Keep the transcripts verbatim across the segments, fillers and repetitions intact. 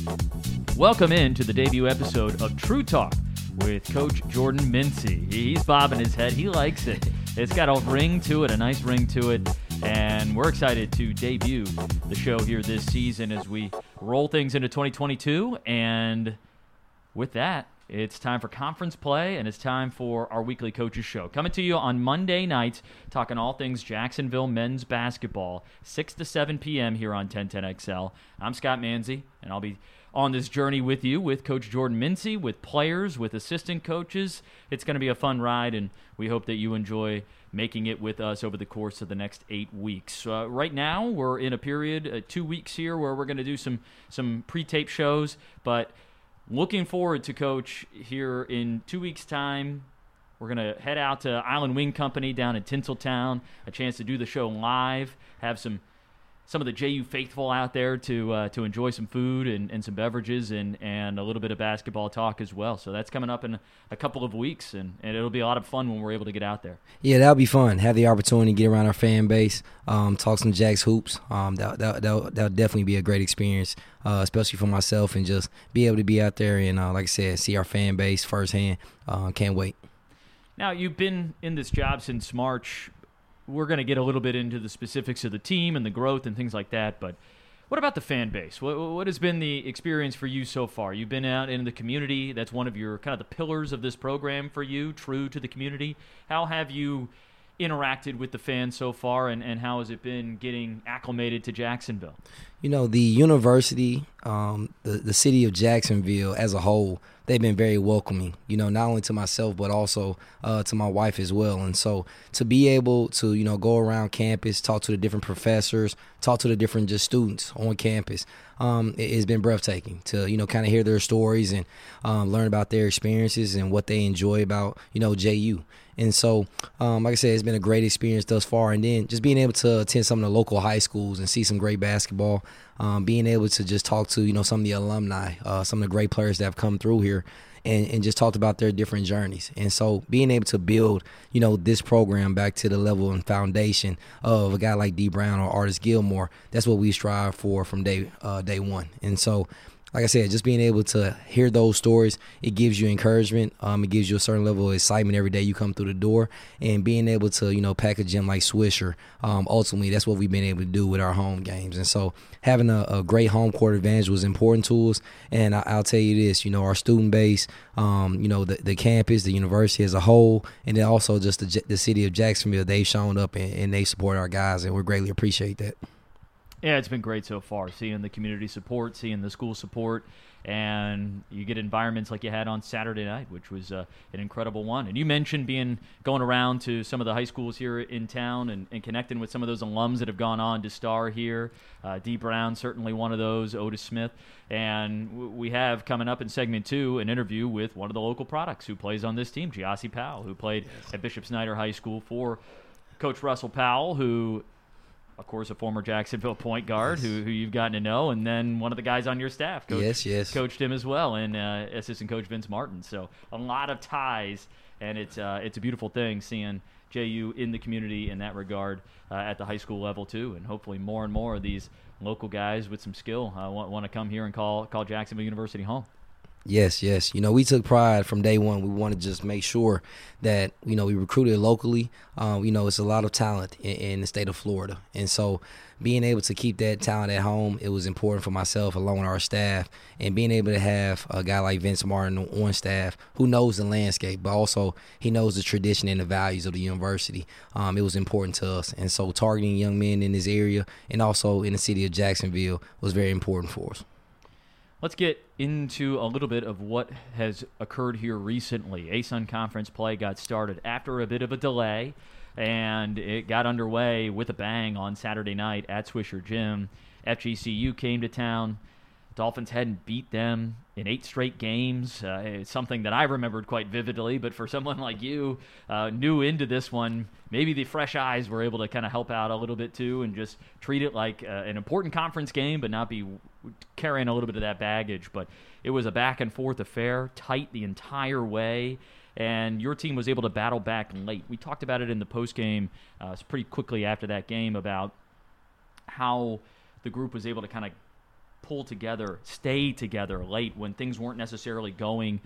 Welcome in to the debut episode of True Talk with Coach Jordan Mincy. He's bobbing his head. He likes it. It's got a ring to it, a nice ring to it, and we're excited to debut the show here this season as we roll things into twenty twenty-two. And with that, it's time for conference play, and it's time for our weekly coaches show. Coming to you on Monday nights, talking all things Jacksonville men's basketball, six to seven p.m. here on ten ten X L. I'm Scott Manzi, and I'll be on this journey with you, with Coach Jordan Mincy, with players, with assistant coaches. It's going to be a fun ride, and we hope that you enjoy making it with us over the course of the next eight weeks. Uh, right now, we're in a period, uh, two weeks here, where we're going to do some, some pre-tape shows, but looking forward to Coach here in two weeks' time. We're going to head out to Island Wing Company down in Tinseltown, a chance to do the show live, have some some of the J U faithful out there to uh, to enjoy some food and, and some beverages and, and a little bit of basketball talk as well. So that's coming up in a couple of weeks, and, and it'll be a lot of fun when we're able to get out there. Yeah, that'll be fun. Have the opportunity to get around our fan base, um, talk some Jacks hoops. Um, that, that, that'll, that'll definitely be a great experience, uh, especially for myself, and just be able to be out there and, uh, like I said, see our fan base firsthand. Uh, can't wait. Now, you've been in this job since March. We're going to get a little bit into the specifics of the team and the growth and things like that, but what about the fan base? What, what has been the experience for you so far? You've been out in the community. That's one of your kind of the pillars of this program for you, true to the community. How have you interacted with the fans so far, and, and how has it been getting acclimated to Jacksonville? You know, the university, um, the, the city of Jacksonville as a whole, they've been very welcoming, you know, not only to myself but also uh, to my wife as well. And so to be able to, you know, go around campus, talk to the different professors, talk to the different just students on campus, um, it, it's been breathtaking to, you know, kind of hear their stories and um, learn about their experiences and what they enjoy about, you know, J U. And so, um, like I said, it's been a great experience thus far. And then just being able to attend some of the local high schools and see some great basketball, um, being able to just talk to, you know, some of the alumni, uh, some of the great players that have come through here, and, and just talked about their different journeys. And so being able to build, you know, this program back to the level and foundation of a guy like D. Brown or Artis Gilmore, that's what we strive for from day uh, day one. And so, like I said, just being able to hear those stories, it gives you encouragement. Um, it gives you a certain level of excitement every day you come through the door. And being able to, you know, pack a gym like Swisher, um, ultimately, that's what we've been able to do with our home games. And so having a, a great home court advantage was important to us. And I, I'll tell you this, you know, our student base, um, you know, the, the campus, the university as a whole, and then also just the, the city of Jacksonville, they've shown up and, and they support our guys, and we greatly appreciate that. Yeah, it's been great so far, seeing the community support, seeing the school support, and you get environments like you had on Saturday night, which was uh, an incredible one. And you mentioned being going around to some of the high schools here in town and, and connecting with some of those alums that have gone on to star here. Uh, D. Brown, certainly one of those, Otis Smith. And w- we have coming up in segment two an interview with one of the local products who plays on this team, Giassi Powell, who played yes. at Bishop Snyder High School for Coach Russell Powell, who – of course, a former Jacksonville point guard yes. who, who you've gotten to know, and then one of the guys on your staff, coach, yes, yes. coached him as well, and uh, assistant coach Vince Martin. So a lot of ties, and it's uh, it's a beautiful thing seeing J U in the community in that regard uh, at the high school level too, and hopefully more and more of these local guys with some skill uh, want, want to come here and call call Jacksonville University home. Yes, yes. You know, we took pride from day one. We wanted to just make sure that, you know, we recruited locally. Um, you know, it's a lot of talent in, in the state of Florida. And so being able to keep that talent at home, it was important for myself along with our staff. And being able to have a guy like Vince Martin on staff who knows the landscape, but also he knows the tradition and the values of the university. Um, it was important to us. And so targeting young men in this area and also in the city of Jacksonville was very important for us. Let's get into a little bit of what has occurred here recently. A S U N Conference play got started after a bit of a delay, and it got underway with a bang on Saturday night at Swisher Gym. F G C U came to town. Dolphins hadn't beat them in eight straight games. Uh, it's something that I remembered quite vividly, but for someone like you, uh, new into this one, maybe the fresh eyes were able to kind of help out a little bit too and just treat it like uh, an important conference game, but not be carrying a little bit of that baggage. But it was a back-and-forth affair, tight the entire way, and your team was able to battle back late. We talked about it in the postgame uh, pretty quickly after that game about how the group was able to kind of pull together, stay together late when things weren't necessarily going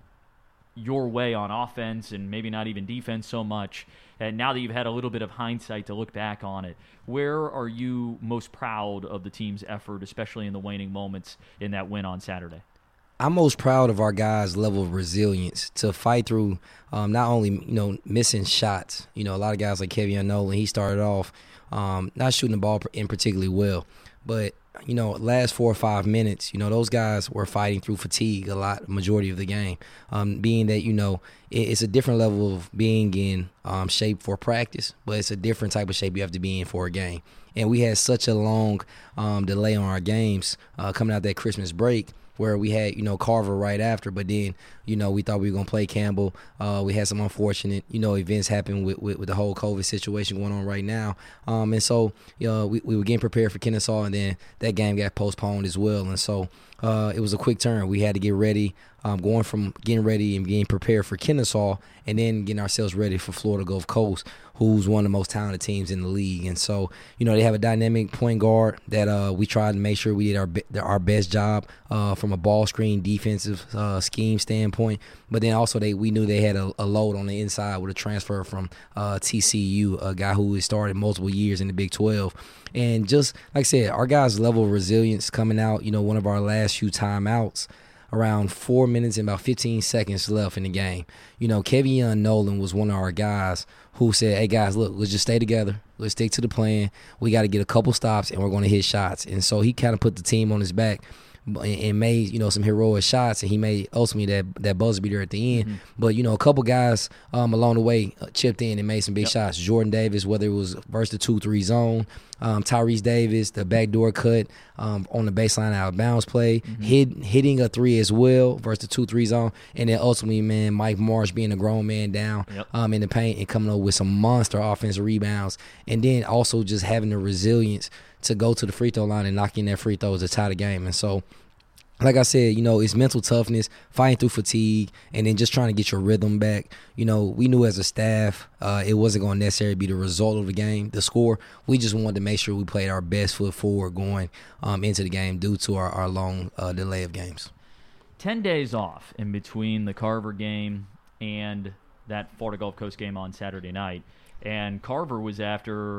your way on offense and maybe not even defense so much. And now that you've had a little bit of hindsight to look back on it, where are you most proud of the team's effort, especially in the waning moments in that win on Saturday? I'm most proud of our guys' level of resilience to fight through um, not only, you know, missing shots. You know, a lot of guys like Kevion Nolan, he started off um, not shooting the ball in particularly well. But, you know, last four or five minutes, you know, those guys were fighting through fatigue a lot, majority of the game, um, being that, you know, it, it's a different level of being in um, shape for practice, but it's a different type of shape you have to be in for a game. And we had such a long um, delay on our games uh, coming out that Christmas break, where we had, you know, Carver right after, but then, you know, we thought we were going to play Campbell. Uh, we had some unfortunate, you know, events happen with, with, with the whole COVID situation going on right now. Um, and so, you know, we, we were getting prepared for Kennesaw, and then that game got postponed as well. And so uh, it was a quick turn. We had to get ready, um, going from getting ready and getting prepared for Kennesaw and then getting ourselves ready for Florida Gulf Coast, who's one of the most talented teams in the league. And so, you know, they have a dynamic point guard that uh, we tried to make sure we did our be- our best job uh, from a ball screen defensive uh, scheme standpoint. But then also they we knew they had a, a load on the inside with a transfer from uh, T C U, a guy who has started multiple years in the Big twelve. And just like I said, our guys' level of resilience coming out, you know, one of our last few timeouts, around four minutes and about fifteen seconds left in the game. You know, Kevion Nolan was one of our guys who said, hey, guys, look, let's just stay together. Let's stick to the plan. We got to get a couple stops, and we're going to hit shots. And so he kind of put the team on his back and made, you know, some heroic shots, and he made ultimately that that buzzer beater at the end. Mm-hmm. But, you know, a couple guys um, along the way chipped in and made some big yep. shots. Jordan Davis, whether it was versus the two three zone, um, Tyrese Davis, the backdoor cut um, on the baseline out of bounds play, mm-hmm. hit, hitting a three as well versus the two three zone, and then ultimately, man, Mike Marsh being a grown man down yep. um, in the paint and coming up with some monster offensive rebounds, and then also just having the resilience to go to the free throw line and knock in that free throws to tie the game. And so, like I said, you know, it's mental toughness, fighting through fatigue, and then just trying to get your rhythm back. You know, we knew as a staff uh, it wasn't going to necessarily be the result of the game, the score. We just wanted to make sure we played our best foot forward going um, into the game due to our, our long uh, delay of games. Ten days off in between the Carver game and that Florida Gulf Coast game on Saturday night. And Carver was after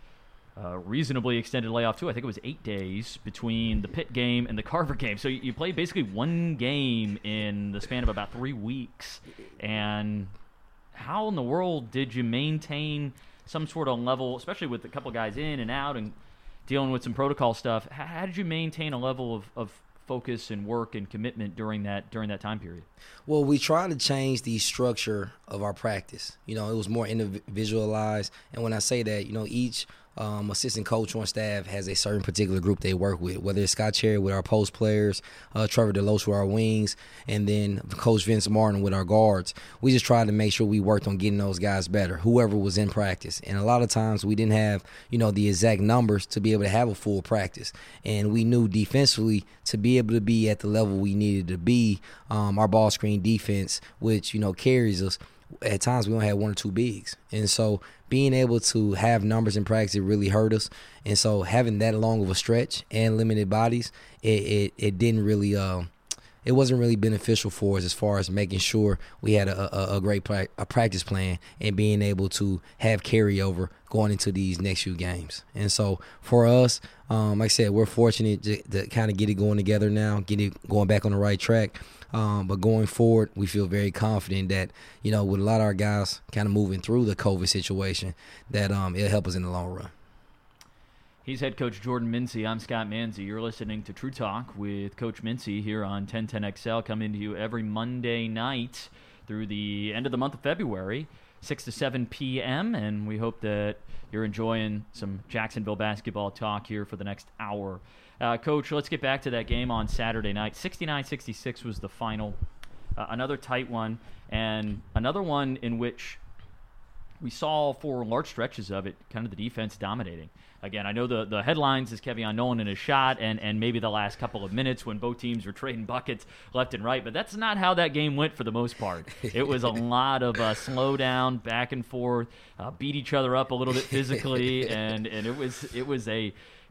a reasonably extended layoff, too. I think it was eight days between the Pitt game and the Carver game. So you played basically one game in the span of about three weeks. And how in the world did you maintain some sort of level, especially with a couple guys in and out and dealing with some protocol stuff? How did you maintain a level of, of focus and work and commitment during that during that time period? Well, we tried to change the structure of our practice. You know, it was more individualized. And when I say that, you know, each Um, assistant coach on staff has a certain particular group they work with, whether it's Scott Cherry with our post players, uh, Trevor DeLoach with our wings, and then Coach Vince Martin with our guards. We just tried to make sure we worked on getting those guys better, whoever was in practice. And a lot of times we didn't have, you know, the exact numbers to be able to have a full practice. And we knew defensively to be able to be at the level we needed to be, um, our ball screen defense, which, you know, carries us. At times we only had one or two bigs. And so being able to have numbers in practice, it really hurt us. And so having that long of a stretch and limited bodies, it it, it didn't really uh, it wasn't really beneficial for us as far as making sure we had a, a, a great pra- a practice plan and being able to have carryover going into these next few games. And so for us, um, like I said, we're fortunate to, to kind of get it going together now, get it going back on the right track. Um, but going forward, we feel very confident that, you know, with a lot of our guys kind of moving through the COVID situation, that um, it'll help us in the long run. He's head coach Jordan Mincy. I'm Scott Manzi. You're listening to True Talk with Coach Mincy here on ten ten X L, coming to you every Monday night through the end of the month of February, six to seven p.m., and we hope that you're enjoying some Jacksonville basketball talk here for the next hour. Uh, Coach, let's get back to that game on Saturday night. sixty-nine sixty-six was the final. Uh, another tight one, and another one in which we saw for large stretches of it kind of the defense dominating. Again, I know the, the headlines is Kevion Nolan in his shot and, and maybe the last couple of minutes when both teams were trading buckets left and right, but that's not how that game went for the most part. It was a lot of uh, slow down, back and forth, uh, beat each other up a little bit physically, and, and it was it was a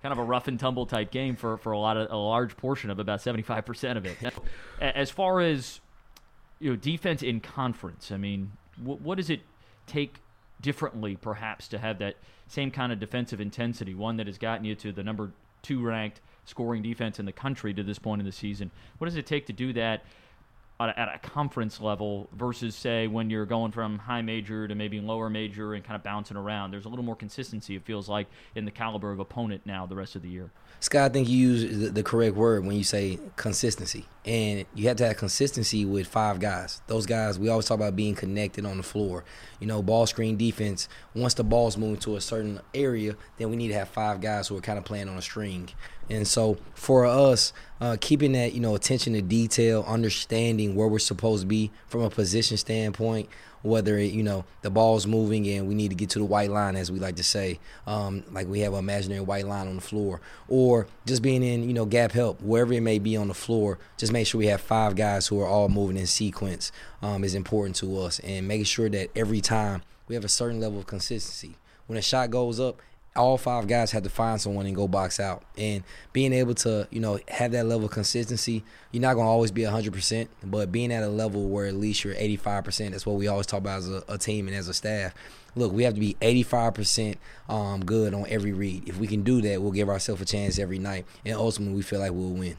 kind of a rough and tumble type game for, for a lot of a large portion of about seventy-five percent of it. As far as you know, defense in conference, I mean, what, what does it take differently, perhaps, to have that same kind of defensive intensity, one that has gotten you to the number two ranked scoring defense in the country to this point in the season? What does it take to do that at a, at a conference level versus, say, when you're going from high major to maybe lower major and kind of bouncing around? There's a little more consistency, it feels like, in the caliber of opponent now the rest of the year. Scott, I think you use the, the correct word when you say consistency. And you have to have consistency with five guys. Those guys, we always talk about being connected on the floor. You know, ball screen defense, once the ball's moving to a certain area, then we need to have five guys who are kind of playing on a string. And so for us, uh, keeping that, you know, attention to detail, understanding where we're supposed to be from a position standpoint, whether, it, you know, the ball's moving and we need to get to the white line, as we like to say, um, like we have an imaginary white line on the floor, or just being in, you know, gap help, wherever it may be on the floor, just make sure we have five guys who are all moving in sequence um, is important to us, and making sure that every time we have a certain level of consistency. When a shot goes up, all five guys have to find someone and go box out. And being able to, you know, have that level of consistency, you're not going to always be one hundred percent, but being at a level where at least you're eighty-five percent, that's what we always talk about as a, a team and as a staff. Look, we have to be eighty-five percent um, good on every read. If we can do that, we'll give ourselves a chance every night, and ultimately we feel like we'll win.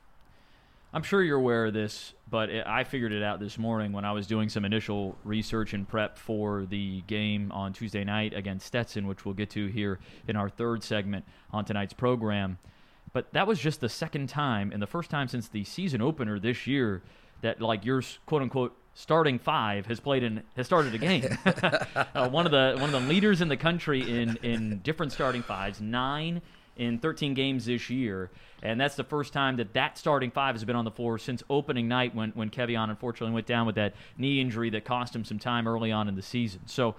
I'm sure you're aware of this, but I figured it out this morning when I was doing some initial research and prep for the game on Tuesday night against Stetson, which we'll get to here in our third segment on tonight's program. But that was just the second time, and the first time since the season opener this year, that like your quote-unquote starting five has played in has started a game. uh, one of the one of the leaders in the country in in different starting fives, nine in thirteen games this year. And that's the first time that that starting five has been on the floor since opening night when, when Kevion unfortunately went down with that knee injury that cost him some time early on in the season. So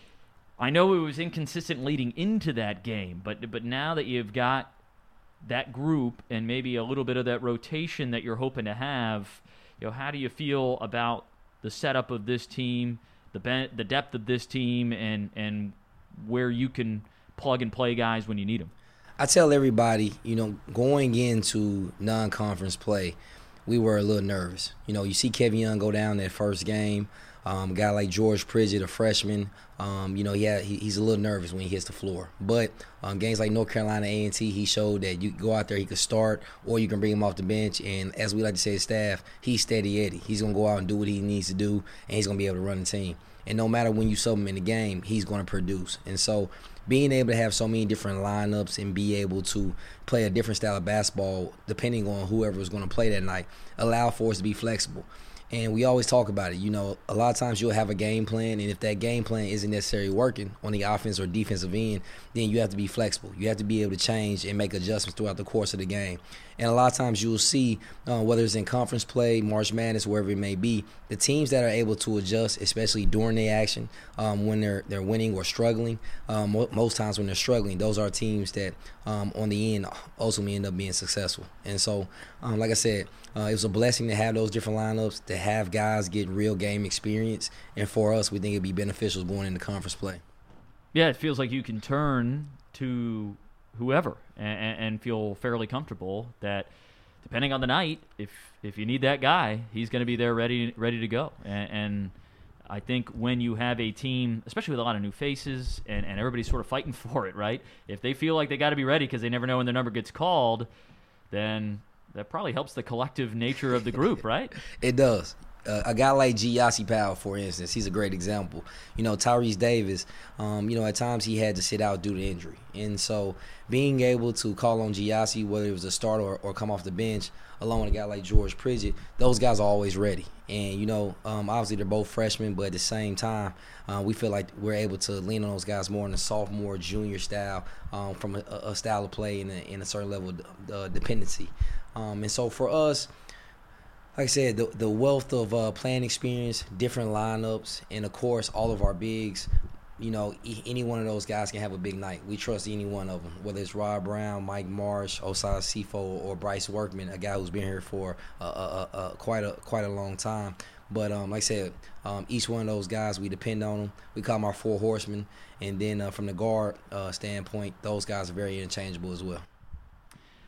I know it was inconsistent leading into that game, but but now that you've got that group and maybe a little bit of that rotation that you're hoping to have, you know, how do you feel about the setup of this team, the ben- the depth of this team, and and where you can plug and play guys when you need them? I tell everybody, you know, going into non-conference play, we were a little nervous. You know, you see Kevion go down that first game. Um, a guy like George Pridgett, a freshman, um, you know, he, had, he he's a little nervous when he hits the floor. But um, games like North Carolina A and T, he showed that you go out there, he could start, or you can bring him off the bench. And as we like to say as staff, he's steady Eddie. He's going to go out and do what he needs to do, and he's going to be able to run the team. And no matter when you sub him in the game, he's going to produce. And so being able to have so many different lineups and be able to play a different style of basketball depending on whoever was going to play that night allow for us to be flexible. And we always talk about it. You know, a lot of times you'll have a game plan, and if that game plan isn't necessarily working on the offense or defensive end, then you have to be flexible. You have to be able to change and make adjustments throughout the course of the game. And a lot of times you'll see, uh, whether it's in conference play, March Madness, wherever it may be, the teams that are able to adjust, especially during the action, um, when they're they're winning or struggling, um, most times when they're struggling, those are teams that um, on the end ultimately end up being successful. And so, um, like I said, uh, it was a blessing to have those different lineups, to have guys get real game experience. And for us, we think it'd be beneficial going into conference play. Yeah, it feels like you can turn to whoever and, and feel fairly comfortable that depending on the night, if if you need that guy, he's going to be there ready ready to go. And, and I think when you have a team, especially with a lot of new faces and, and everybody's sort of fighting for it, right? If they feel like they got to be ready because they never know when their number gets called, then that probably helps the collective nature of the group, right? It does. Uh, a guy like G. Yossi Powell, for instance, he's a great example. You know, Tyrese Davis, um, you know, at times he had to sit out due to injury. And so being able to call on G. Yossi, whether it was a start or, or come off the bench, along with a guy like George Pridgett, those guys are always ready. And, you know, um, obviously they're both freshmen, but at the same time, uh, we feel like we're able to lean on those guys more in the sophomore, junior style, um, from a, a style of play and a, and a certain level of uh, dependency. Um, and so for us, like I said, the, the wealth of uh, playing experience, different lineups, and, of course, all of our bigs, you know, e- any one of those guys can have a big night. We trust any one of them, whether it's Rob Brown, Mike Marsh, Osai Sifo, or Bryce Workman, a guy who's been here for uh, uh, uh, quite a quite a long time. But um, like I said, um, each one of those guys, we depend on them. We call them our four horsemen. And then uh, from the guard uh, standpoint, those guys are very interchangeable as well.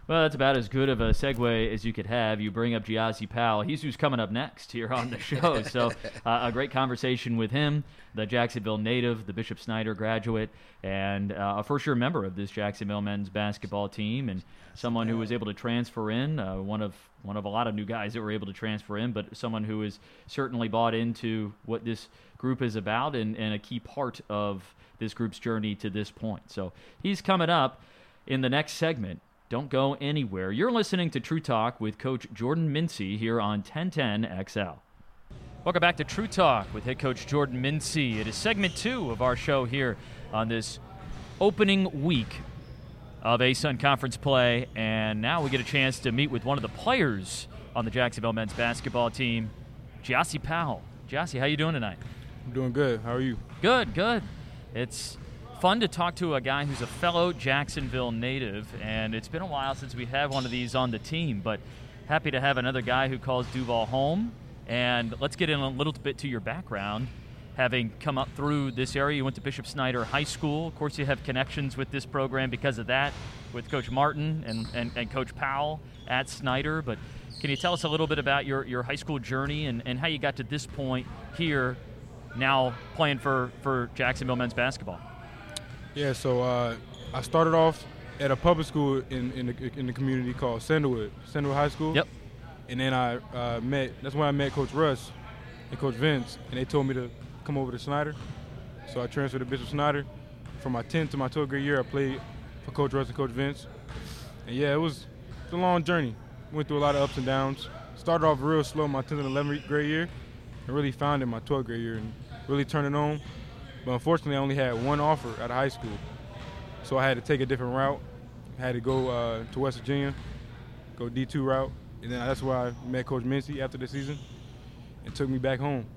Well, that's about as good of a segue as you could have. You bring up Gyasi Powell. He's who's coming up next here on the show. So uh, a great conversation with him, the Jacksonville native, the Bishop Snyder graduate, and uh, a first-year member of this Jacksonville men's basketball team, and someone who was able to transfer in, uh, one of one of a lot of new guys that were able to transfer in, but someone who is certainly bought into what this group is about and, and a key part of this group's journey to this point. So he's coming up in the next segment. Don't go anywhere. You're listening to True Talk with Coach Jordan Mincy here on ten ten X L. Welcome back to True Talk with head coach Jordan Mincy. It is segment two of our show here on this opening week of A S U N Conference play, and now we get a chance to meet with one of the players on the Jacksonville men's basketball team, Gyasi Powell. Gyasi, how you doing tonight? I'm doing good. How are you? Good, good. It's fun to talk to a guy who's a fellow Jacksonville native, and it's been a while since we had one of these on the team, but happy to have another guy who calls Duval home. And let's get in a little bit to your background. Having come up through this area, you went to Bishop Snyder High School. Of course, you have connections with this program because of that, with Coach Martin and, and, and Coach Powell at Snyder. But can you tell us a little bit about your, your high school journey and, and how you got to this point here, now playing for, for Jacksonville men's basketball? Yeah, so uh, I started off at a public school in, in, the, in the community called Sandalwood, Sandalwood High School. Yep. And then I uh, met, that's when I met Coach Russ and Coach Vince, and they told me to come over to Snyder. So I transferred to Bishop Snyder. From my tenth to my twelfth grade year, I played for Coach Russ and Coach Vince. And yeah, it was, it was a long journey. Went through a lot of ups and downs. Started off real slow my tenth and eleventh grade year, and really found it my twelfth grade year and really turned it on. But unfortunately, I only had one offer out of high school. So I had to take a different route. I had to go uh, to West Virginia, go D two route. And then that's where I met Coach Mincy after the season and took me back home.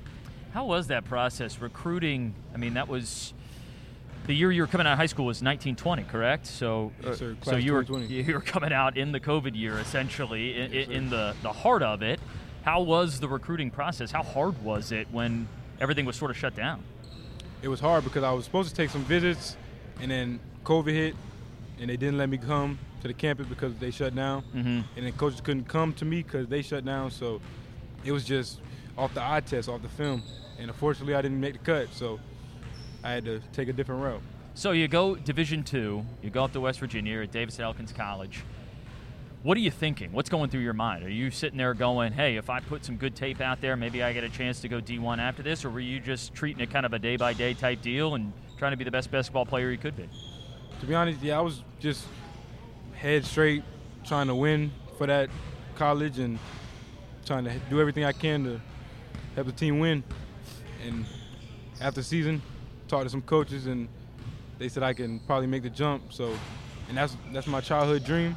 How was that process, recruiting? I mean, that was the year you were coming out of high school was nineteen twenty, correct? So, Yes, sir. so Class you were twenty twenty. you were coming out in the COVID year, essentially, in, Yes, in the, the heart of it. How was the recruiting process? How hard was it when everything was sort of shut down? It was hard because I was supposed to take some visits, and then COVID hit, and they didn't let me come to the campus because they shut down. Mm-hmm. And then coaches couldn't come to me because they shut down. So it was just off the eye test, off the film. And unfortunately, I didn't make the cut, so I had to take a different route. So you go Division Two, you go up to West Virginia at Davis Elkins College. What are you thinking? What's going through your mind? Are you sitting there going, hey, if I put some good tape out there, maybe I get a chance to go D one after this? Or were you just treating it kind of a day-by-day type deal and trying to be the best basketball player you could be? To be honest, yeah, I was just head straight, trying to win for that college and trying to do everything I can to help the team win. And after the season, talked to some coaches, and they said I can probably make the jump. So, and that's that's my childhood dream.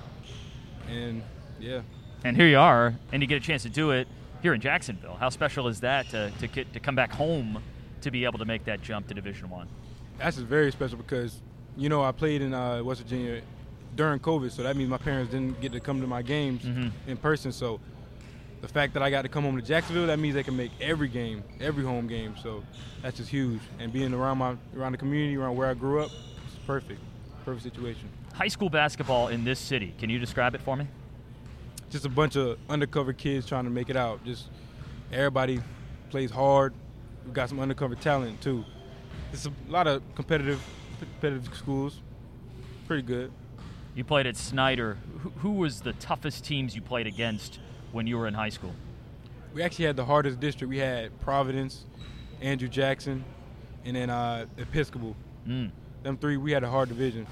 And yeah. And here you are, and you get a chance to do it here in Jacksonville. How special is that to to get to come back home to be able to make that jump to Division One? That's just very special because, you know, I played in uh, West Virginia during COVID, so that means my parents didn't get to come to my games mm-hmm. in person. So the fact that I got to come home to Jacksonville, that means they can make every game, every home game. So that's just huge. And being around my around the community, around where I grew up, it's perfect, perfect situation. High school basketball in this city, can you describe it for me? Just a bunch of undercover kids trying to make it out. Just everybody plays hard. We've got some undercover talent too. It's a lot of competitive, competitive schools. Pretty good. You played at Snyder. Who, who was the toughest teams you played against when you were in high school? We actually had the hardest district. We had Providence, Andrew Jackson, and then uh, Episcopal. Mm. Them three, we had a hard division.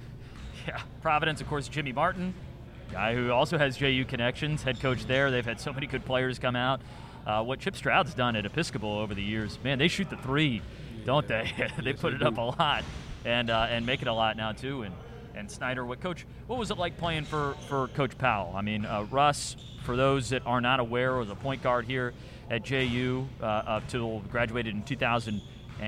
Yeah, Providence, of course, Jimmy Martin, guy who also has J U connections, head coach there. They've had so many good players come out. Uh, what Chip Stroud's done at Episcopal over the years, man, they shoot the three, yeah, don't they? they yes, put they it do. up a lot and uh, and make it a lot now too. And and Snyder, what coach? What was it like playing for for Coach Powell? I mean, uh, Russ, for those that are not aware, was a point guard here at J U uh, up till graduated in two thousand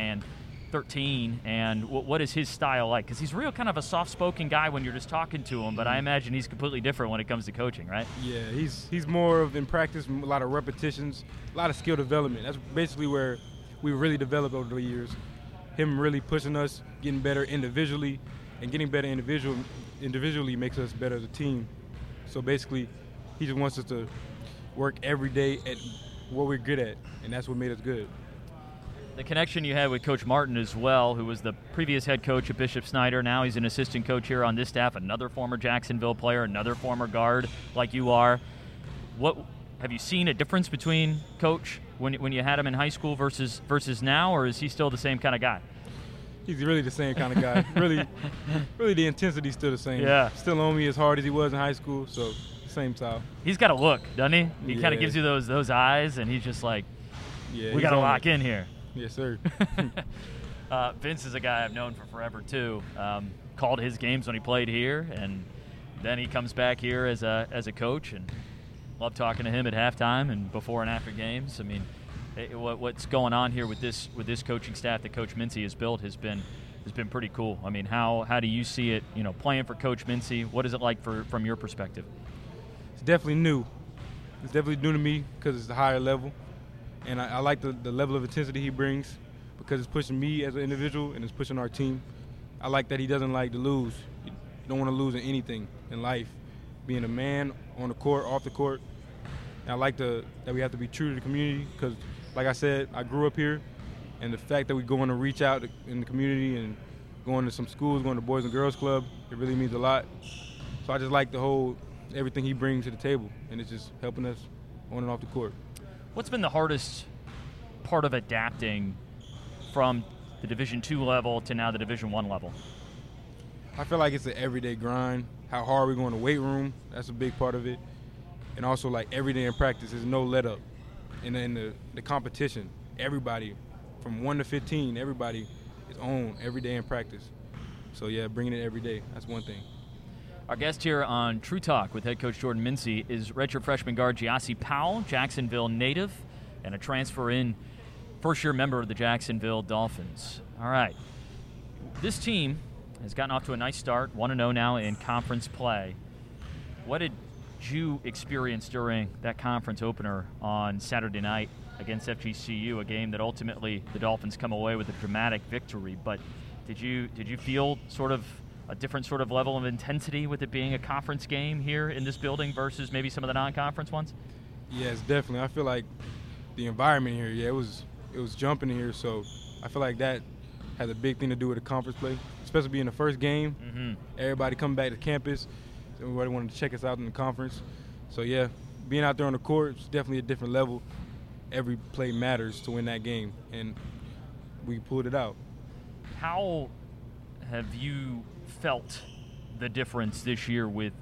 thirteen. And w- what is his style like? Because he's real kind of a soft-spoken guy when you're just talking to him, but I imagine he's completely different when it comes to coaching, right? Yeah, he's he's more of in practice, a lot of repetitions, a lot of skill development. That's basically where we really developed over the years. Him really pushing us, getting better individually, and getting better individual individually makes us better as a team. So basically, he just wants us to work every day at what we're good at, and that's what made us good. The connection you had with Coach Martin as well, who was the previous head coach at Bishop Snyder. Now he's an assistant coach here on this staff, another former Jacksonville player, another former guard like you are. What have you seen a difference between Coach when when you had him in high school versus versus now, or is he still the same kind of guy? He's really the same kind of guy. really, really the intensity's still the same. Yeah. Still on me as hard as he was in high school, so same style. He's got a look, doesn't he? He Yeah. kind of gives you those those eyes, and he's just like, Yeah, we he's got to on lock it. in here. Yes, sir. uh, Vince is a guy I've known for forever, too. Um, called his games when he played here, and then he comes back here as a as a coach, and love talking to him at halftime and before and after games. I mean, it, what, what's going on here with this with this coaching staff that Coach Mincy has built has been has been pretty cool. I mean, how how do you see it, you know, playing for Coach Mincy? What is it like for from your perspective? It's definitely new. It's definitely new to me because it's a higher level. And I, I like the, the level of intensity he brings because it's pushing me as an individual and it's pushing our team. I like that he doesn't like to lose. You don't want to lose in anything in life. Being a man on the court, off the court. And I like the, that we have to be true to the community because, like I said, I grew up here. And the fact that we're going to reach out in the community and going to some schools, going to Boys and Girls Club, it really means a lot. So I just like the whole, everything he brings to the table. And it's just helping us on and off the court. What's been the hardest part of adapting from the Division two level to now the Division one level? I feel like it's an everyday grind. How hard we go in the weight room, that's a big part of it. And also, like, every day in practice, there's no let up. And in the, the competition, everybody, from one to fifteen, everybody is on every day in practice. So, yeah, bringing it every day, that's one thing. Our guest here on True Talk with head coach Jordan Mincy is redshirt freshman guard Giassi Powell, Jacksonville native, and a transfer-in first-year member of the Jacksonville Dolphins. All right. This team has gotten off to a nice start, one and oh now in conference play. What did you experience during that conference opener on Saturday night against F G C U, a game that ultimately the Dolphins come away with a dramatic victory? But did you did you feel sort of a different sort of level of intensity with it being a conference game here in this building versus maybe some of the non-conference ones? Yes, definitely. I feel like the environment here, yeah, it was it was jumping here, so I feel like that has a big thing to do with the conference play, especially being the first game. Mm-hmm. Everybody coming back to campus. Everybody wanted to check us out in the conference. So, yeah, being out there on the court is definitely a different level. Every play matters to win that game, and we pulled it out. How have you felt the difference this year with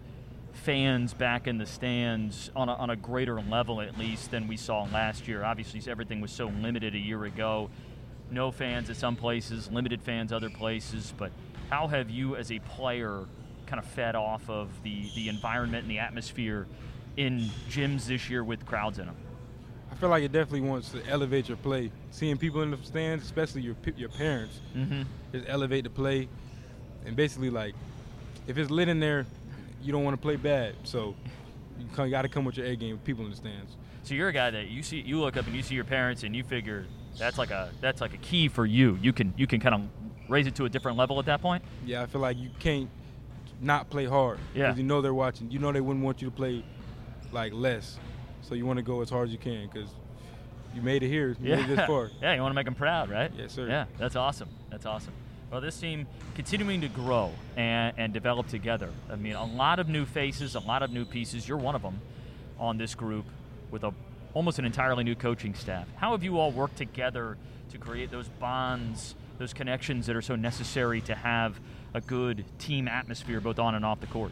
fans back in the stands on a, on a greater level, at least, than we saw last year? Obviously, everything was so limited a year ago. No fans at some places, limited fans other places. But how have you as a player kind of fed off of the, the environment and the atmosphere in gyms this year with crowds in them? I feel like it definitely wants to elevate your play. Seeing people in the stands, especially your your parents, Mm-hmm. just elevate the play. And basically, like, if it's lit in there, you don't want to play bad. So you, come, you got to come with your A game with people in the stands. So you're a guy that you see, you look up and you see your parents and you figure that's like a that's like a key for you. You can you can kind of raise it to a different level at that point. Yeah, I feel like you can't not play hard. Yeah. Because you know they're watching. You know they wouldn't want you to play, like, less. So you want to go as hard as you can because you made it here. You Yeah, made it this far. yeah, you want to make them proud, right? Yes, sir. Yeah, that's awesome. That's awesome. Well, this team continuing to grow and, and develop together. I mean, a lot of new faces, a lot of new pieces. You're one of them on this group with a almost an entirely new coaching staff. How have you all worked together to create those bonds, those connections that are so necessary to have a good team atmosphere both on and off the court?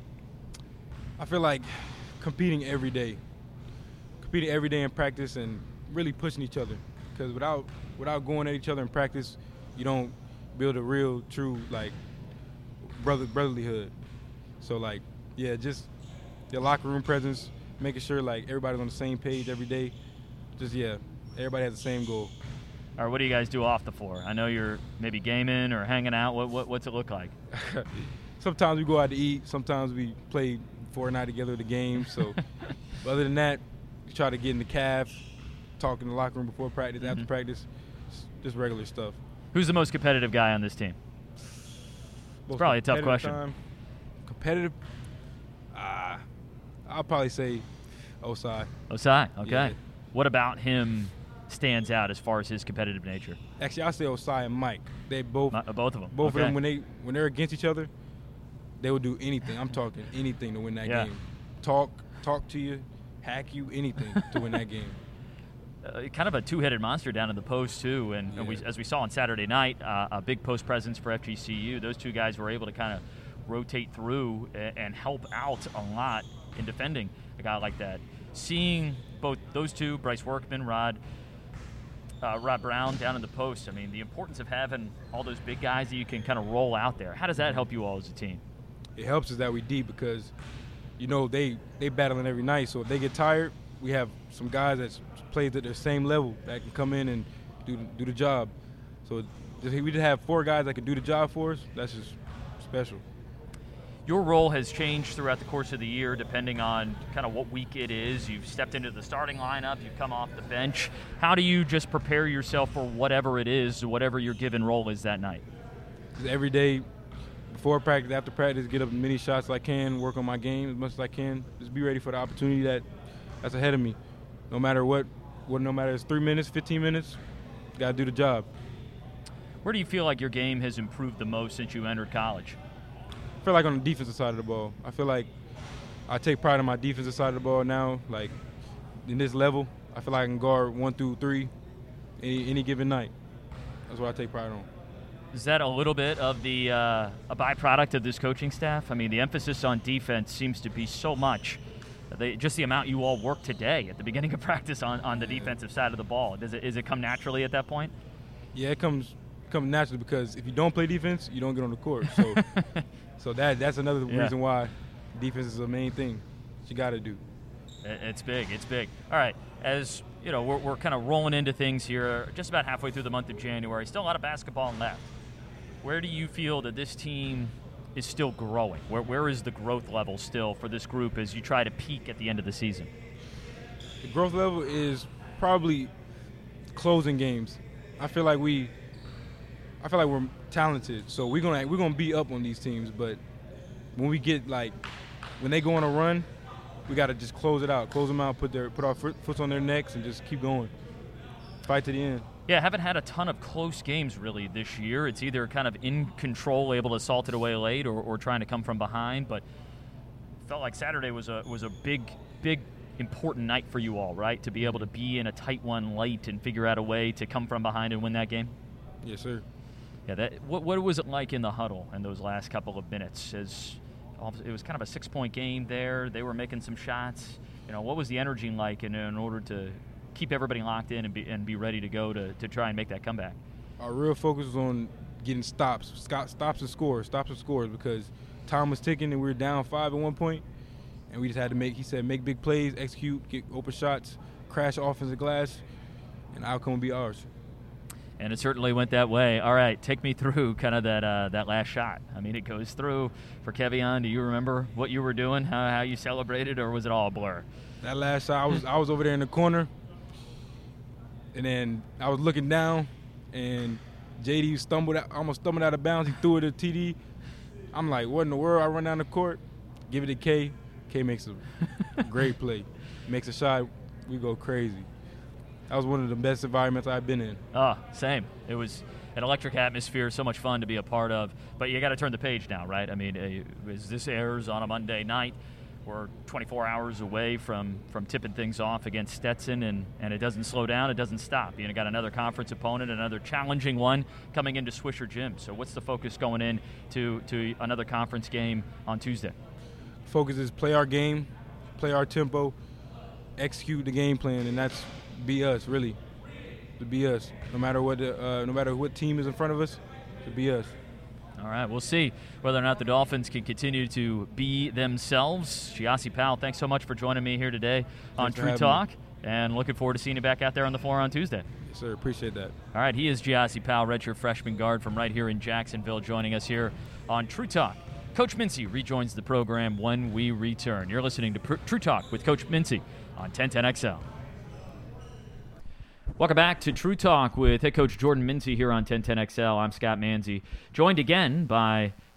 I feel like competing every day, competing every day in practice and really pushing each other. Because without without going at each other in practice, you don't build a real, true, like, brother brotherlyhood. So, like, yeah, just your locker room presence, making sure, like, everybody's on the same page every day. Just, yeah, everybody has the same goal. All right, what do you guys do off the floor? I know you're maybe gaming or hanging out. What, what What's it look like? Sometimes we go out to eat. Sometimes we play Fortnite together at the game. So, but other than that, we try to get in the caf, talk in the locker room before practice, Mm-hmm. after practice, just regular stuff. Who's the most competitive guy on this team? Most probably a tough competitive question. time, Competitive, uh, I'll probably say Osai. Osai, okay. Yeah. What about him stands out as far as his competitive nature? Actually, I'll say Osai and Mike. They both, Uh, both of them. both okay. of them, when they when they're against each other, they will do anything. I'm talking anything to win that Yeah. game. Talk, talk to you, hack you, anything to win that game. Uh, kind of a two-headed monster down in the post too, and, Yeah. and we, as we saw on Saturday night, uh, a big post presence for F G C U. Those two guys were able to kind of rotate through and, and help out a lot in defending a guy like that. Seeing both those two, Bryce Workman, Rod, uh, Rod Brown down in the post. I mean, the importance of having all those big guys that you can kind of roll out there. How does that help you all as a team? It helps us that we deep because, you know, they they battling every night. So if they get tired, we have some guys that plays at their same level that can come in and do do the job. So just, we just have four guys that can do the job for us. That's just special. Your role has changed throughout the course of the year depending on kind of what week it is. You've stepped into the starting lineup, you've come off the bench. How do you just prepare yourself for whatever it is, whatever your given role is that night? Every day, before practice, after practice, get up as many shots as I can, work on my game as much as I can. Just be ready for the opportunity that that's ahead of me. No matter what, what no matter it's three minutes, fifteen minutes, gotta do the job. Where do you feel like your game has improved the most since you entered college? I feel like on the defensive side of the ball. I feel like I take pride in my defensive side of the ball now. Like in this level, I feel like I can guard one through three any any given night. That's what I take pride on. Is that a little bit of the uh, a byproduct of this coaching staff? I mean, the emphasis on defense seems to be so much. They, just the amount you all work today at the beginning of practice on, on the defensive side of the ball. Does it, does it come naturally at that point? Yeah, it comes comes naturally because if you don't play defense, you don't get on the court. So, so that that's another Yeah. reason why defense is the main thing that you got to do. It- It's big. It's big. All right. As you know, we're, we're kind of rolling into things here, just about halfway through the month of January. Still a lot of basketball left. Where do you feel that this team is still growing? Where where is the growth level still for this group as you try to peak at the end of the season? The growth level is probably closing games. I feel like we, I feel like we're talented, so we're gonna we're gonna be up on these teams. But when we get like, when they go on a run, we gotta just close it out, close them out, put their put our foot, foot on their necks, and just keep going, fight to the end. Yeah, haven't had a ton of close games really this year. It's either kind of in control, able to salt it away late, or, or trying to come from behind. But felt like Saturday was a was a big, big, important night for you all, right? To be able to be in a tight one late and figure out a way to come from behind and win that game. Yes, sir. Yeah, that. What, what was it like in the huddle in those last couple of minutes? As it was kind of a six-point game there. They were making some shots. You know, what was the energy like in, in order to keep everybody locked in and be and be ready to go to, to try and make that comeback? Our real focus was on getting stops, Scott stops and scores, stops and scores, because time was ticking and we were down five at one point, and we just had to make. He said, make big plays, execute, get open shots, crash offensive glass, and the outcome will be ours. And it certainly went that way. All right, take me through kind of that uh, that last shot. I mean, it goes through for Kevion. Do you remember what you were doing, how, how you celebrated, or was it all a blur? That last shot, I was I was over there in the corner, and then I was looking down, and J D stumbled, out, almost stumbled out of bounds. He threw it to T D. I'm like, what in the world? I run down the court, give it to K. K makes a great play, makes a shot. We go crazy. That was one of the best environments I've been in. Oh, same. It was an electric atmosphere, so much fun to be a part of. But you got to turn the page now, right? I mean, uh, as this airs on a Monday night, we're twenty-four hours away from, from tipping things off against Stetson, and, and it doesn't slow down, it doesn't stop. You know, got another conference opponent, another challenging one coming into Swisher Gym. So what's the focus going in to, to another conference game on Tuesday? Focus is play our game, play our tempo, execute the game plan, and that's be us, really. To be us. No matter what the, uh, no matter what team is in front of us, to be us. All right, we'll see whether or not the Dolphins can continue to be themselves. Gyasi Powell, thanks so much for joining me here today on True Talk, and looking forward to seeing you back out there on the floor on Tuesday. Yes, sir. Appreciate that. All right, he is Gyasi Powell, redshirt freshman guard from right here in Jacksonville, joining us here on True Talk. Coach Mincy rejoins the program when we return. You're listening to Pr- True Talk with Coach Mincy on ten ten X L. Welcome back to True Talk with head coach Jordan Mincy here on ten ten X L. I'm Scott Manzi, joined again by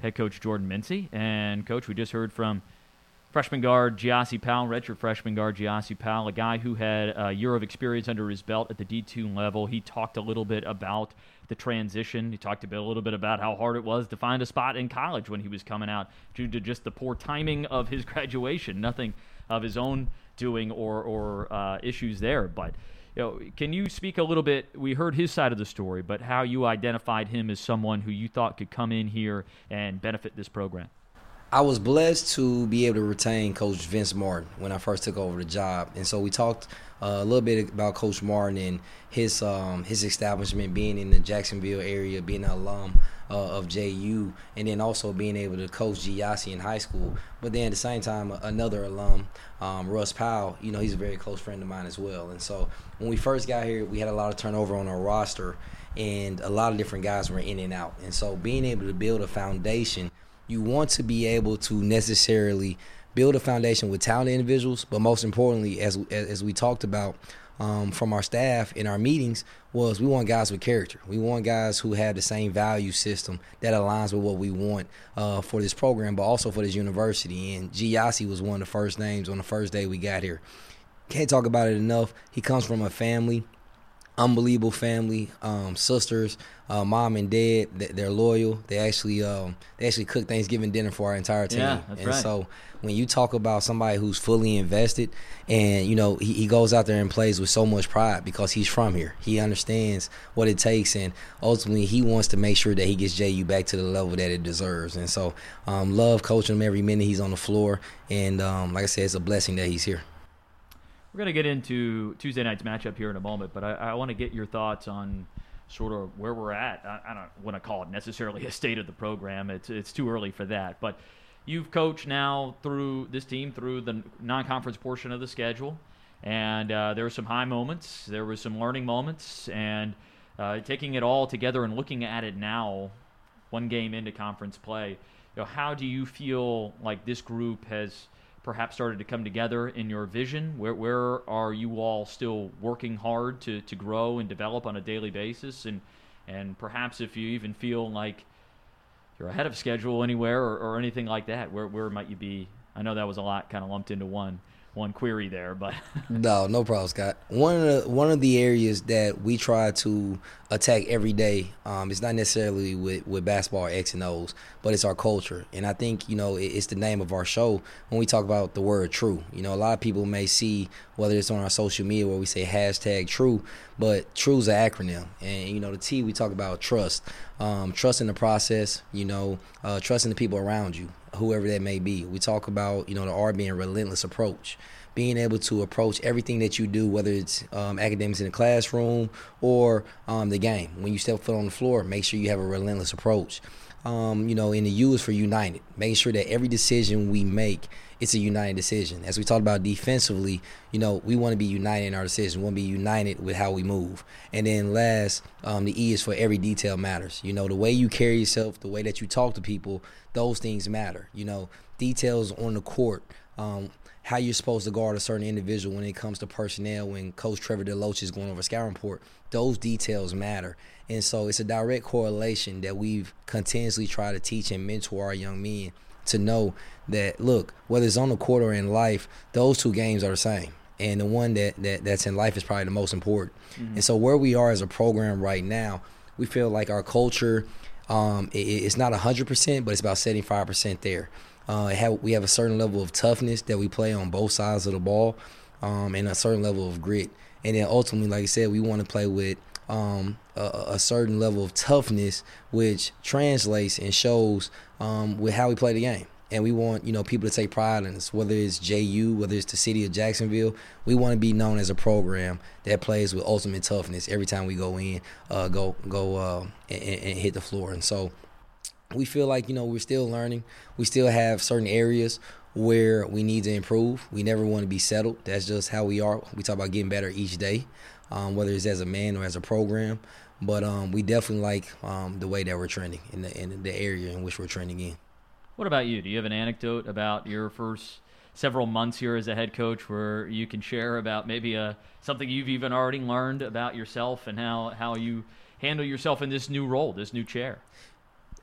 head coach Jordan Mincy. And, Coach, we just heard from freshman guard Gyasi Powell, redshirt freshman guard Gyasi Powell, a guy who had a year of experience under his belt at the D two level. He talked a little bit about the transition. He talked a, bit, a little bit about how hard it was to find a spot in college when he was coming out due to just the poor timing of his graduation. Nothing of his own doing or, or uh, issues there. But, you know, can you speak a little bit? We heard his side of the story, but how you identified him as someone who you thought could come in here and benefit this program. I was blessed to be able to retain Coach Vince Martin when I first took over the job. And so we talked uh, a little bit about Coach Martin and his um, his establishment, being in the Jacksonville area, being an alum uh, of J U, and then also being able to coach Gyasi in high school. But then at the same time, another alum, um, Russ Powell, you know, he's a very close friend of mine as well. And so when we first got here, we had a lot of turnover on our roster, and a lot of different guys were in and out. And so being able to build a foundation, you want to be able to necessarily build a foundation with talented individuals, but most importantly, as as we talked about um, from our staff in our meetings, was we want guys with character. We want guys who have the same value system that aligns with what we want uh, for this program, but also for this university. And Gyasi was one of the first names on the first day we got here. Can't talk about it enough. He comes from a family, unbelievable family, um, sisters, uh, mom and dad. They're loyal. They actually, um, they actually cook Thanksgiving dinner for our entire team. Yeah, that's and right. So when you talk about somebody who's fully invested, and you know he, he goes out there and plays with so much pride because he's from here. He understands what it takes, and ultimately he wants to make sure that he gets J U back to the level that it deserves. And so, um, love coaching him every minute he's on the floor. And um, like I said, it's a blessing that he's here. We're going to get into Tuesday night's matchup here in a moment, but I, I want to get your thoughts on sort of where we're at. I, I don't want to call it necessarily a state of the program. It's it's too early for that. But you've coached now through this team through the non-conference portion of the schedule, and uh, there were some high moments. There were some learning moments, and uh, taking it all together and looking at it now, one game into conference play, you know, how do you feel like this group has perhaps started to come together in your vision? Where where are you all still working hard to, to grow and develop on a daily basis? And and perhaps if you even feel like you're ahead of schedule anywhere or, or anything like that, where where might you be? I know that was a lot kind of lumped into one one query there, but no, no problem, Scott. One of the one of the areas that we try to attack every day, um, it's not necessarily with, with basketball or X and O's, but it's our culture. And I think, you know, it, it's the name of our show when we talk about the word true. You know, a lot of people may see, whether it's on our social media where we say hashtag true, but true is an acronym. And, you know, the T, we talk about trust. Um, trust in the process, you know, uh, trusting the people around you, whoever that may be. We talk about, you know, the R being a relentless approach, being able to approach everything that you do, whether it's um, academics in the classroom or um, the game. When you step foot on the floor, make sure you have a relentless approach. Um, you know, and the U is for united, making sure that every decision we make, it's a united decision. As we talked about defensively, you know, we want to be united in our decision. We want to be united with how we move. And then last, um, the E is for every detail matters. You know, the way you carry yourself, the way that you talk to people, those things matter. You know, details on the court, um, how you're supposed to guard a certain individual when it comes to personnel, when Coach Trevor DeLoach is going over scouting report, those details matter. And so it's a direct correlation that we've continuously tried to teach and mentor our young men to know that, look, whether it's on the court or in life, those two games are the same. And the one that, that that's in life is probably the most important. Mm-hmm. And so where we are as a program right now, we feel like our culture, um, it, it's not one hundred percent, but it's about seventy-five percent there. Uh, have, we have a certain level of toughness that we play on both sides of the ball, um, and a certain level of grit. And then ultimately, like I said, we want to play with um, a, a certain level of toughness, which translates and shows um, with how we play the game. And we want, you know, people to take pride in us, whether it's J U, whether it's the city of Jacksonville. We want to be known as a program that plays with ultimate toughness every time we go in, uh, go go uh, and, and hit the floor. And so we feel like, you know, we're still learning. We still have certain areas where we need to improve. We never want to be settled. That's just how we are. We talk about getting better each day, um, whether it's as a man or as a program. But um, we definitely like um, the way that we're trending in the in the area in which we're trending in. What about you? Do you have an anecdote about your first several months here as a head coach where you can share about maybe a, something you've even already learned about yourself and how, how you handle yourself in this new role, this new chair?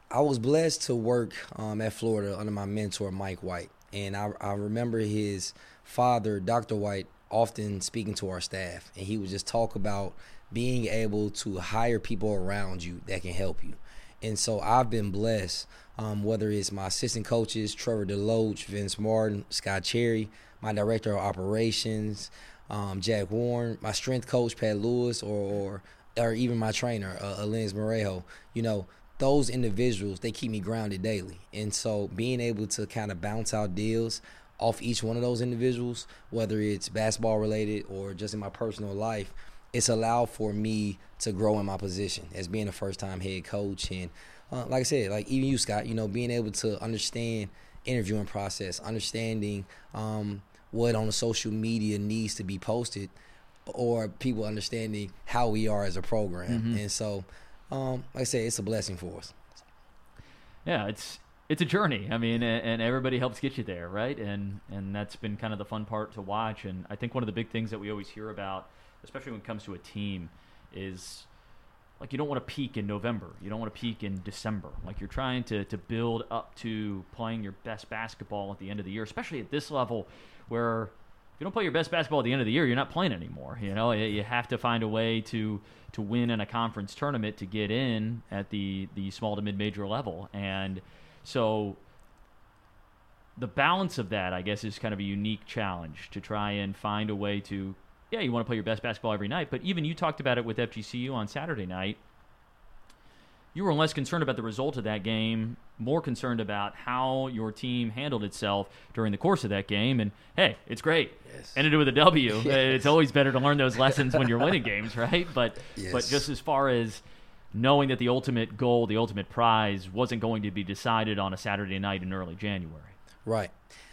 I was blessed to work um, at Florida under my mentor, Mike White. And I, I remember his father, Doctor White, often speaking to our staff. And he would just talk about being able to hire people around you that can help you. And so I've been blessed, um, whether it's my assistant coaches, Trevor DeLoach, Vince Martin, Scott Cherry, my director of operations, um, Jack Warren, my strength coach, Pat Lewis, or or, or even my trainer, uh, Alins Morejo. You know, those individuals, they keep me grounded daily. And so being able to kind of bounce out deals off each one of those individuals, whether it's basketball related or just in my personal life, it's allowed for me to grow in my position as being a first-time head coach. And uh, like I said, like even you, Scott, you know, being able to understand interviewing process, understanding um, what on the social media needs to be posted, or people understanding how we are as a program. Mm-hmm. And so, um, like I said, it's a blessing for us. Yeah, it's it's a journey. I mean, and everybody helps get you there, right? And and that's been kind of the fun part to watch. And I think one of the big things that we always hear about, especially when it comes to a team, is like you don't want to peak in November. You don't want to peak in December. Like you're trying to, to build up to playing your best basketball at the end of the year, especially at this level where if you don't play your best basketball at the end of the year, you're not playing anymore. You know, you have to find a way to to win in a conference tournament to get in at the, the small to mid-major level. And so the balance of that, I guess, is kind of a unique challenge to try and find a way to, yeah, you want to play your best basketball every night, but even you talked about it with F G C U on Saturday night. You were less concerned about the result of that game, more concerned about how your team handled itself during the course of that game. And, hey, it's great. Yes. Ended it with a W. Yes. It's always better to learn those lessons when you're winning games, right? But yes. but just as far as knowing that the ultimate goal, the ultimate prize, wasn't going to be decided on a Saturday night in early January. Right.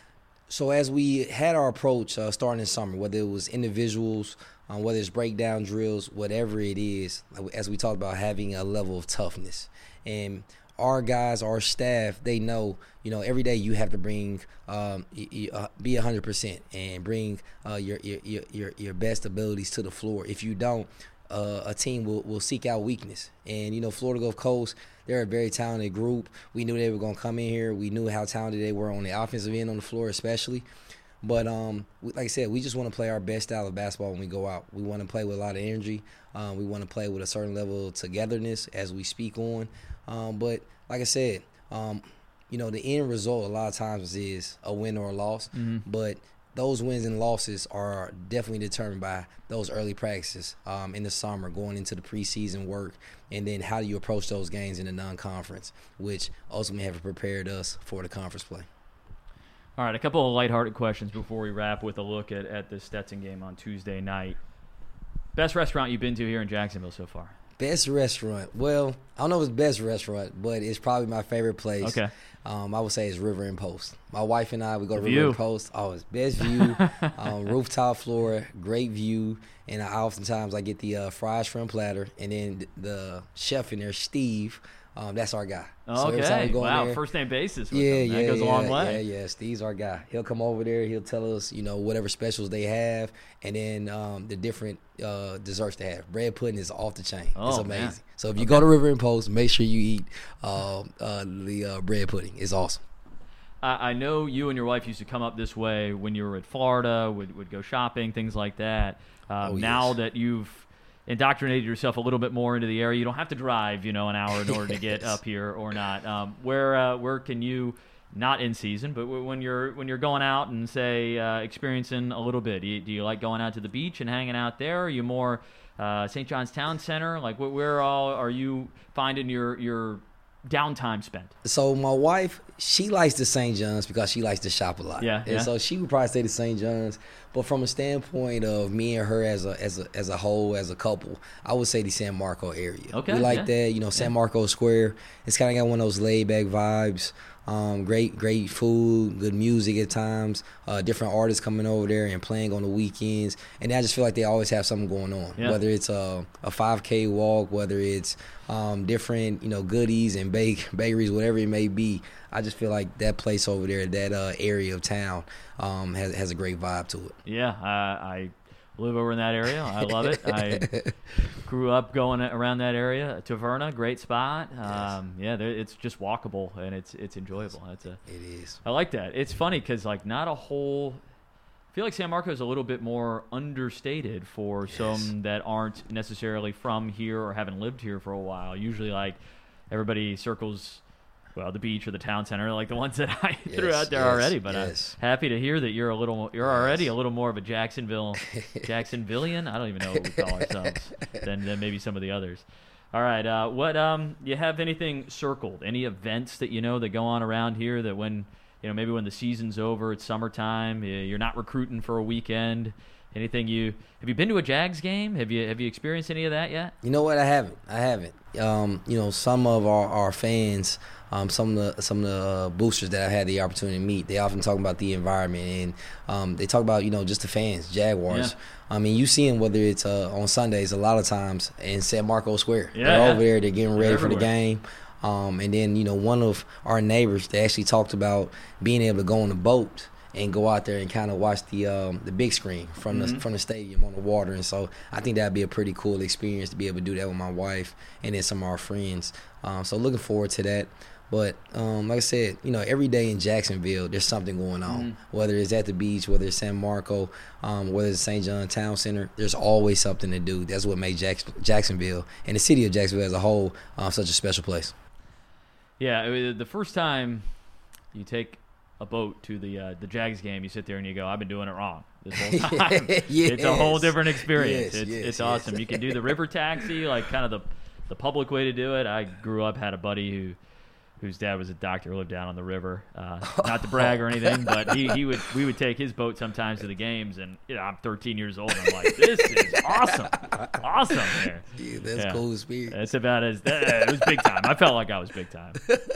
So as we had our approach uh, starting in summer, whether it was individuals, um, whether it's breakdown drills, whatever it is, as we talked about having a level of toughness. And our guys, our staff, they know, you know, every day you have to bring, um, y- y- uh, be one hundred percent and bring uh, your, your your your best abilities to the floor. If you don't, uh, a team will, will seek out weakness. And, you know, Florida Gulf Coast, they're a very talented group. We knew they were going to come in here. We knew how talented they were on the offensive end on the floor especially. But um, we, like I said, we just want to play our best style of basketball when we go out. We want to play with a lot of energy. Um, we want to play with a certain level of togetherness as we speak on. Um, but like I said, um, you know, the end result a lot of times is a win or a loss. Mm-hmm. But those wins and losses are definitely determined by those early practices um, in the summer, going into the preseason work, and then how do you approach those games in the non-conference, which ultimately have prepared us for the conference play. All right, a couple of lighthearted questions before we wrap with a look at, at the Stetson game on Tuesday night. Best restaurant you've been to here in Jacksonville so far? Best restaurant. Well, I don't know if it's best restaurant, but it's probably my favorite place. Okay. Um, I would say it's River and Post. My wife and I, we go to The River view. and Post. Oh, it's best view, um, rooftop floor, great view. And I oftentimes I get the uh, fried shrimp platter, and then the, the chef in there, Steve. Um, that's our guy. So every time Okay. we go in Wow. there, First name basis. With yeah, him. That yeah, goes yeah, a long way. Yeah, yeah. Steve's our guy. He'll come over there. He'll tell us, you know, whatever specials they have, and then um, the different uh, desserts they have. Bread pudding is off the chain. Oh, it's amazing. man. So if you go to River and Post, make sure you eat uh, uh, the uh, bread pudding. It's awesome. I, I know you and your wife used to come up this way when you were at Florida, would, would go shopping, things like that. Um, Oh, now yes. that you've indoctrinated yourself a little bit more into the area, you don't have to drive, you know, an hour in order to get Yes. up here or not. Um, where uh, where can you, not in season, but when you're when you're going out and say uh, experiencing a little bit, do you, do you like going out to the beach and hanging out there? Are you more uh, Saint John's Town Center? Like wh- where all are you finding your your downtime spent? So my wife, she likes the Saint John's because she likes to shop a lot. Yeah, and yeah. so she would probably say the Saint John's. But from a standpoint of me and her as a as a as a whole, as a couple, I would say the San Marco area. Okay, we like yeah. that. You know, San Yeah. Marco Square. It's kind of got one of those laid back vibes. Um, great, great food, good music at times. Uh, different artists coming over there and playing on the weekends, and I just feel like they always have something going on. Yeah. Whether it's a a five K walk, whether it's um, different, you know, goodies and bake bakeries, whatever it may be. I just feel like that place over there, that uh, area of town, um, has has a great vibe to it. Yeah, I, I live over in that area. I love it. I grew up going around that area. Taverna, great spot. Um, yeah, it's just walkable and it's it's enjoyable. It's a, it is. I like that. It's funny because like not a whole. I feel like San Marcos is a little bit more understated for yes. some that aren't necessarily from here or haven't lived here for a while. Usually, like everybody circles. Well, the beach or the town center, like the ones that I yes, threw out there yes, already. But yes. I'm happy to hear that you're a little, you're yes. already a little more of a Jacksonville, Jacksonvillian. I don't even know what we call ourselves than, than maybe some of the others. All right, uh, what um, you have anything circled? Any events that you know that go on around here that when you know maybe when the season's over, it's summertime, you're not recruiting for a weekend. Anything you have you been to a Jags game? Have you have you experienced any of that yet? You know what? I haven't. I haven't. Um, you know, some of our, our fans, um, some of the some of the uh, boosters that I've had the opportunity to meet, they often talk about the environment and um, they talk about you know just the fans, Jaguars. Yeah. I mean, you see them whether it's uh, on Sundays a lot of times in San Marcos Square. Yeah, they're yeah. over there. They're getting ready they're for the game. Um, and then you know one of our neighbors, they actually talked about being able to go on a boat and go out there and kind of watch the um, the big screen from mm-hmm. the from the stadium on the water. And so I think that'd be a pretty cool experience to be able to do that with my wife and then some of our friends. Um, so looking forward to that. But um, like I said, you know, every day in Jacksonville, there's something going on. Mm-hmm. Whether it's at the beach, whether it's San Marco, um, whether it's Saint John Town Center, there's always something to do. That's what makes Jackson, Jacksonville and the city of Jacksonville as a whole uh, such a special place. Yeah, the first time you take a boat to the uh, the Jags game, you sit there and you go, I've been doing it wrong this whole time. yes. It's a whole different experience. Yes, it's yes, it's yes. awesome. You can do the river taxi, like kind of the the public way to do it. I grew up, had a buddy who whose dad was a doctor, lived down on the river. Uh, not to brag or anything, but he, he would we would take his boat sometimes to the games, and you know, I'm thirteen years old. And I'm like, this is awesome, awesome there. Yeah, that's yeah. cool experience. That's about as uh, it was big time. I felt like I was big time.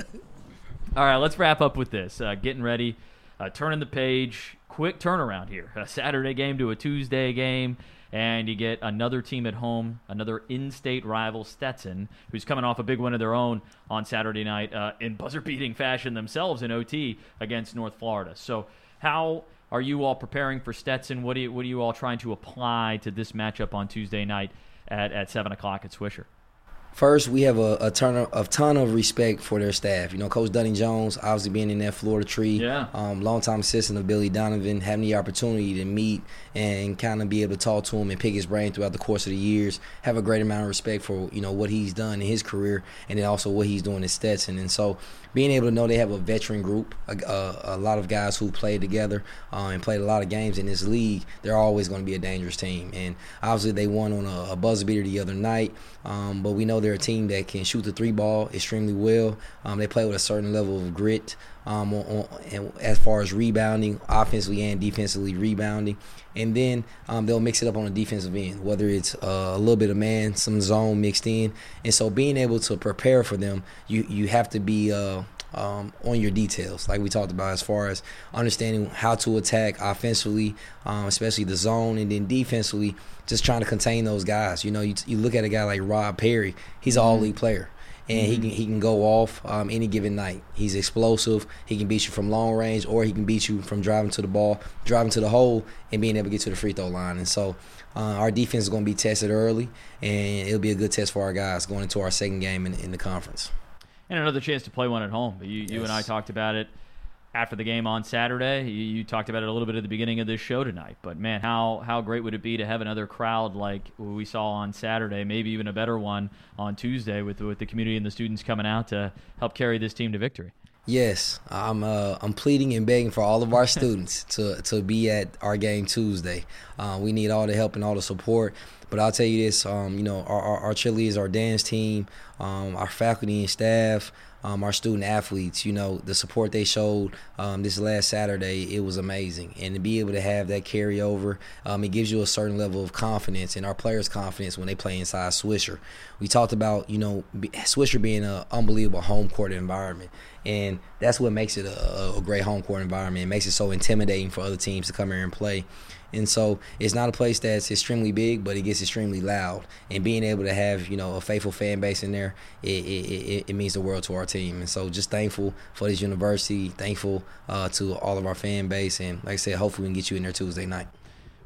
All right, let's wrap up with this. Uh, getting ready, uh, turning the page. Quick turnaround here. A Saturday game to a Tuesday game. And you get another team at home, another in-state rival, Stetson, who's coming off a big win of their own on Saturday night uh, in buzzer-beating fashion themselves in O T against North Florida. So how are you all preparing for Stetson? What, do you, what are you all trying to apply to this matchup on Tuesday night at, at seven o'clock at Swisher? First, we have a, a ton of a ton of respect for their staff. You know, Coach Dunning Jones, obviously being in that Florida tree, yeah. um, longtime assistant of Billy Donovan, having the opportunity to meet and kind of be able to talk to him and pick his brain throughout the course of the years. Have a great amount of respect for you know what he's done in his career, and then also what he's doing at Stetson. And so, being able to know they have a veteran group, a, a, a lot of guys who played together uh, and played a lot of games in this league, they're always going to be a dangerous team. And obviously, they won on a, a buzzer beater the other night, um, but we know they're a team that can shoot the three ball extremely well. Um, they play with a certain level of grit um, on, on, and as far as rebounding, offensively and defensively rebounding. And then um, they'll mix it up on the defensive end, whether it's uh, a little bit of man, some zone mixed in. And so being able to prepare for them, you, you have to be uh, um, on your details, like we talked about, as far as understanding how to attack offensively, um, especially the zone, and then defensively, just trying to contain those guys. You know, you, you look at a guy like Rob Perry, he's an all-league player. And he can he can go off um, any given night. He's explosive. He can beat you from long range, or he can beat you from driving to the ball, driving to the hole, and being able to get to the free throw line. And so uh, our defense is going to be tested early, and it'll be a good test for our guys going into our second game in, in the conference. And another chance to play one at home. You, yes. you and I talked about it after the game on Saturday. You, you talked about it a little bit at the beginning of this show tonight. But, man, how, how great would it be to have another crowd like we saw on Saturday, maybe even a better one on Tuesday with, with the community and the students coming out to help carry this team to victory? Yes, I'm uh, I'm pleading and begging for all of our students to, to be at our game Tuesday. Uh, we need all the help and all the support. But I'll tell you this, um, you know, our, our, our cheerleaders, our dance team, um, our faculty and staff, um, our student athletes, you know, the support they showed um, this last Saturday, it was amazing. And to be able to have that carryover, um, it gives you a certain level of confidence and our players' confidence when they play inside Swisher. We talked about, you know, Swisher being an unbelievable home court environment. And that's what makes it a, a great home court environment. It makes it so intimidating for other teams to come here and play. And so it's not a place that's extremely big, but it gets extremely loud. And being able to have, you know, a faithful fan base in there, it, it, it, it means the world to our team. And so just thankful for this university, thankful uh, to all of our fan base. And like I said, hopefully we can get you in there Tuesday night.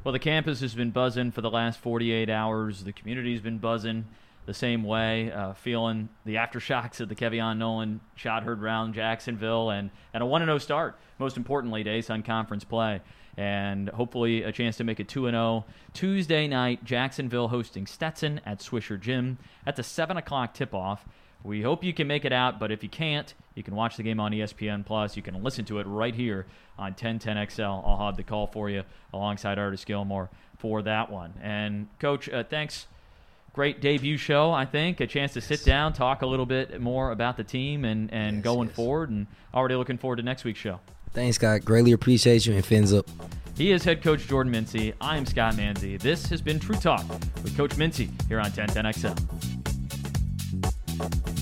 Well, the campus has been buzzing for the last forty-eight hours. The community's been buzzing the same way, uh, feeling the aftershocks of the Kevion Nolan shot heard round Jacksonville and, and a one and oh start, most importantly, to A-Sun Conference play. And hopefully a chance to make it two and oh. Tuesday night, Jacksonville hosting Stetson at Swisher Gym. That's a seven o'clock tip-off. We hope you can make it out, but if you can't, you can watch the game on E S P N Plus. You can listen to it right here on ten ten X L. I'll have the call for you alongside Artis Gilmore for that one. And, Coach, uh, thanks. Great debut show, I think. A chance to sit down, talk a little bit more about the team and, and yes, going yes. forward, and already looking forward to next week's show. Thanks, Scott. Greatly appreciate you, and fins up. He is head coach Jordan Mincy. I'm Scott Manzi. This has been True Talk with Coach Mincy here on ten ten X L.